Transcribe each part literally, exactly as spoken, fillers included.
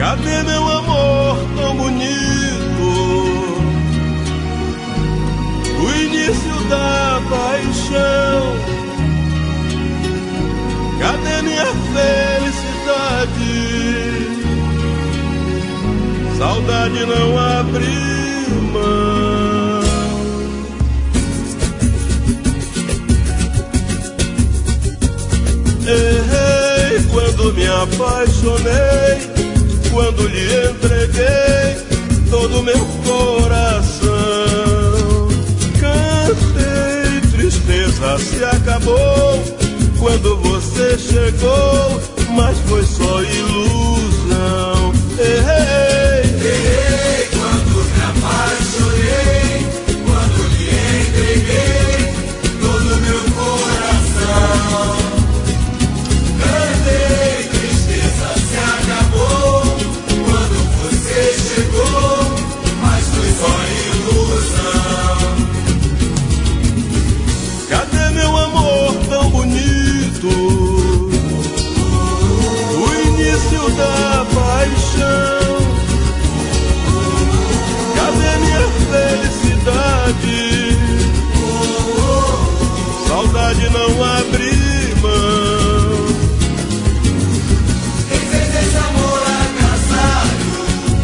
Cadê meu amor tão bonito? O início da paixão. Cadê minha felicidade? Saudade não abre mão. Errei quando me apaixonei, quando lhe entreguei todo meu coração. Cantei, tristeza se acabou quando você chegou, mas foi só ilusão. Errei, errei quando me apaixonei, quando lhe entreguei todo meu coração. Cantei, tristeza se acabou quando você chegou, mas foi só ilusão. Cadê meu amor tão bonito? O início da paixão. Cadê minha felicidade? Saudade não abre mão. Quem fez esse amor agasalho?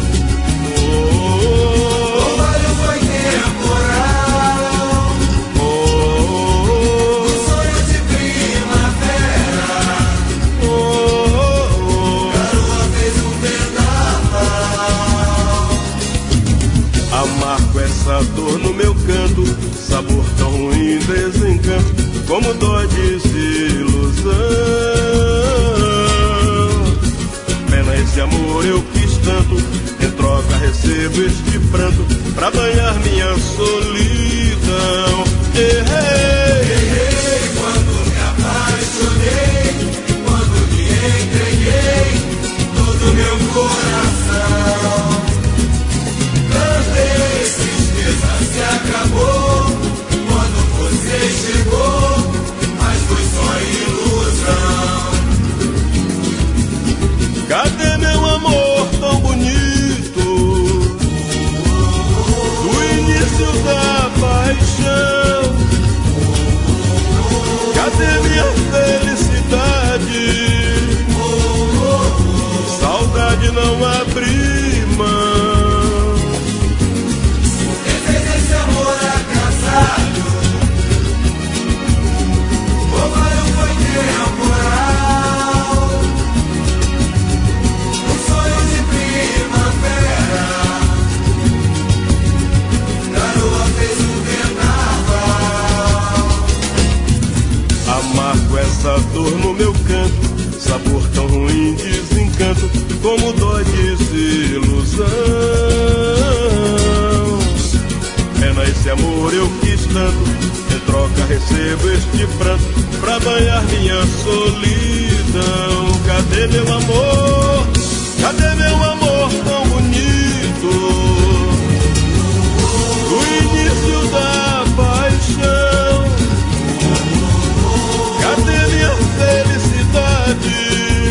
O valor foi temporal. Um sonho de primavera. Garoa fez um vendaval. Amargo essa dor no meu canto, sabor tão ruim, desencanto, como dói desilusão. Pena esse amor eu quis tanto, em troca recebo este pranto, pra banhar minha solidão. Errei, Errei quando me apaixonei, quando me entreguei todo meu coração. Cantei, tristeza se acabou quando você chegou, mas foi só ilusão. cadê meu amor tão bonito? Do início da paixão. Cadê minha felicidade? Saudade não abre mão. Quem fez esse amor agasalho? O valor foi temporal. Um sonho de primavera. Garoa fez um vendaval. Amargo essa dor no meu canto, sabor tão ruim, desencanto, como dói desilusão. Pena esse amor eu quis tanto, em troca recebo este pranto, pra banhar minha solidão. Cadê meu amor? Cadê meu amor tão bonito? O início da paixão. Cadê minha felicidade?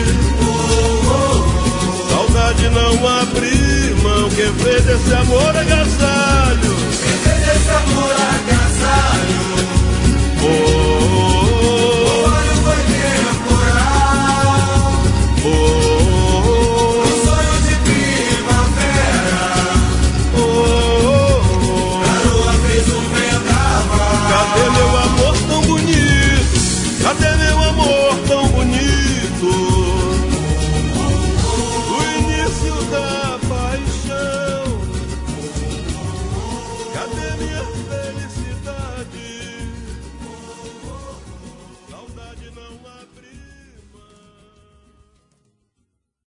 Saudade não abre mão. Quem fez esse amor agasalho? Quem fez esse amor agasalho? Oh, O valor foi temporal. oh, oh, Um sonho de primavera. oh, oh. Garoa fez um vendaval. Cadê meu amor tão bonito? Cadê meu amor tão bonito? O início da paixão. Cadê minha fé?